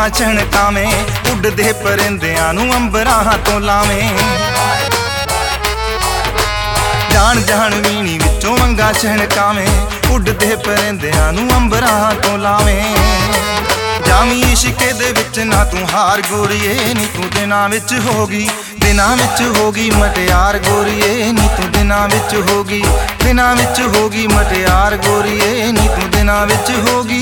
ਵੰਗਾਂ ਛਣਕਾਵੇਂ, ਉੱਡਦੇ ਪਰਿੰਦਿਆਂ ਨੂੰ ਅੰਬਰਾਂ ਤੋਂ ਲਾਵੇਂ। ਜਾਣ ਜਾਣ ਵੀਣੀ ਵਿੱਚੋਂ ਵੰਗਾਂ ਛਣਕਾਵੇਂ, ਉੱਡਦੇ ਪਰਿੰਦਿਆਂ ਨੂੰ ਅੰਬਰਾਂ ਤੋਂ ਲਾਵੇਂ। ਜਾਵੀਂ ਇਸ਼ਕੇ ਦੇ ਵਿੱਚ ਨਾ ਤੂੰ ਹਾਰ ਗੋਰੀਏ, ਨੀ ਤੂੰ ਦਿਨਾਂ ਵਿੱਚ ਹੋਗੀ, ਦਿਨਾਂ ਵਿੱਚ ਹੋਗੀ ਮਟਿਆਰ ਗੋਰੀਏ, ਨੀ ਤੂੰ ਦਿਨਾਂ ਵਿੱਚ ਹੋਗੀ, ਦਿਨਾਂ ਵਿੱਚ ਹੋਗੀ ਮਟਿਆਰ ਗੋਰੀਏ, ਨੀ ਤੂੰ ਦਿਨਾਂ ਵਿੱਚ ਹੋਗੀ।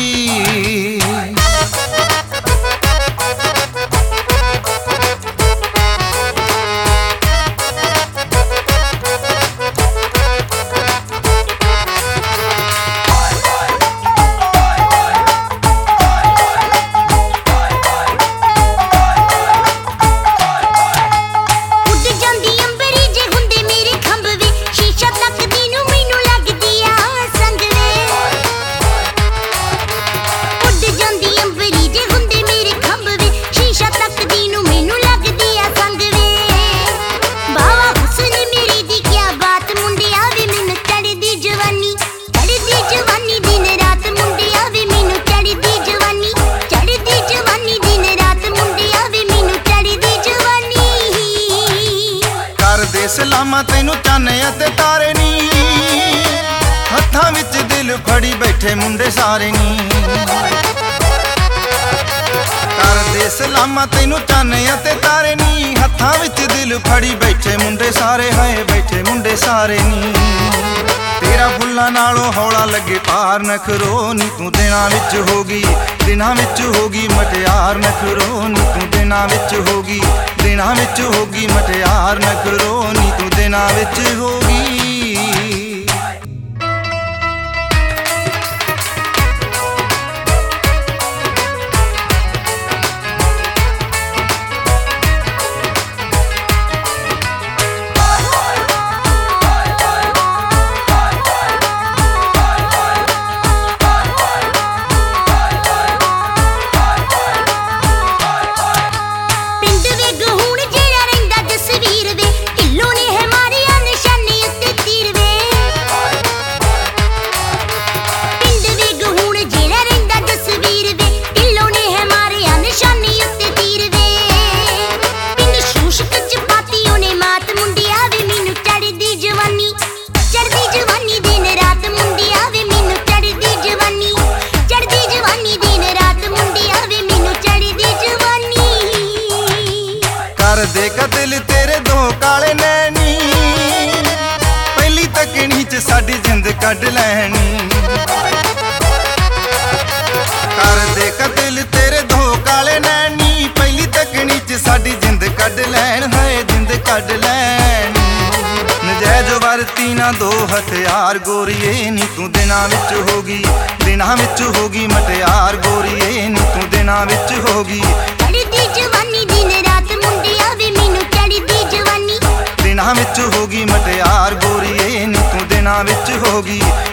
ਸਲਾਮਾਂ ਤੈਨੂੰ ਚਾਨੇ ਅਤੇ ਤਾਰੇ ਨੀ, ਹੱਥਾਂ ਵਿੱਚ ਦਿਲ ਫੜੀ ਬੈਠੇ ਮੁੰਡੇ ਸਾਰੇ ਨੀ। ਕਰਦੇ ਸਲਾਮਾਂ ਤੈਨੂੰ ਚਾਨੇ ਅਤੇ ਤਾਰੇ ਨੀ, ਹੱਥਾਂ ਵਿੱਚ ਦਿਲ ਫੜੀ ਬੈਠੇ ਮੁੰਡੇ ਸਾਰੇ, ਹਾਏ ਬੈਠੇ ਮੁੰਡੇ ਸਾਰੇ ਨੀ। ਤੇਰਾ ਫੁੱਲਾਂ ਨਾਲੋਂ ਹੌਲਾ ਲੱਗੇ ਪਾਰ ਨਖਰੋ, ਨੀ ਤੂੰ ਦਿਨਾਂ ਵਿੱਚ ਹੋਗੀ, ਦਿਨਾਂ ਵਿੱਚ ਹੋਗੀ ਮਟਿਆਰ ਨਖਰੋ, ਨੀ ਤੂੰ ਦਿਨਾਂ ਵਿੱਚ ਹੋਗੀ, ਦਿਨਾਂ ਵਿੱਚ ਹੋਗੀ ਮਟਿਆਰ ਨਖਰੋ, ਨੀ ਤੂੰ ਦਿਨਾਂ ਵਿੱਚ ਹੋਗੀ। ਦੇ ਕਤਲ ਤੇਰੇ ਦੋ ਕਾਲੇ ਨੈਣੀ, ਪਹਿਲੀ ਤੱਕਣੀ ਚ ਸਾਡੀ ਜਿੰਦ ਕੱਢ ਲੈਣੀ। ਕਰ ਦੇ ਕਤਲ ਤੇਰੇ ਦੋ ਕਾਲੇ ਨੈਣੀ, ਪਹਿਲੀ ਤੱਕਣੀ ਚ ਸਾਡੀ ਜਿੰਦ ਕੱਢ ਲੈਣ, ਹਾਏ ਜਿੰਦ ਕੱਢ ਲੈਣ। ਨਜਾਇਜ਼ ਵਰਤੀ ਨਾ ਦੋ ਹਥਿਆਰ ਗੋਰੀਏ, ਨੀ ਤੂੰ ਦਿਨਾਂ ਵਿੱਚ ਹੋਗੀ, ਦਿਨਾਂ ਵਿੱਚ ਹੋਗੀ ਮਟਿਆਰ ਗੋਰੀਏ, ਨੀ ਤੂੰ ਦਿਨਾਂ ਵਿੱਚ ਹੋਗੀ। ਦਿਨਾਂ ਵਿੱਚ ਹੋਗੀ ਮਟਿਆਰ ਗੋਰੀਏ, ਨੀ ਤੂੰ ਦਿਨਾਂ ਵਿੱਚ ਹੋਗੀ।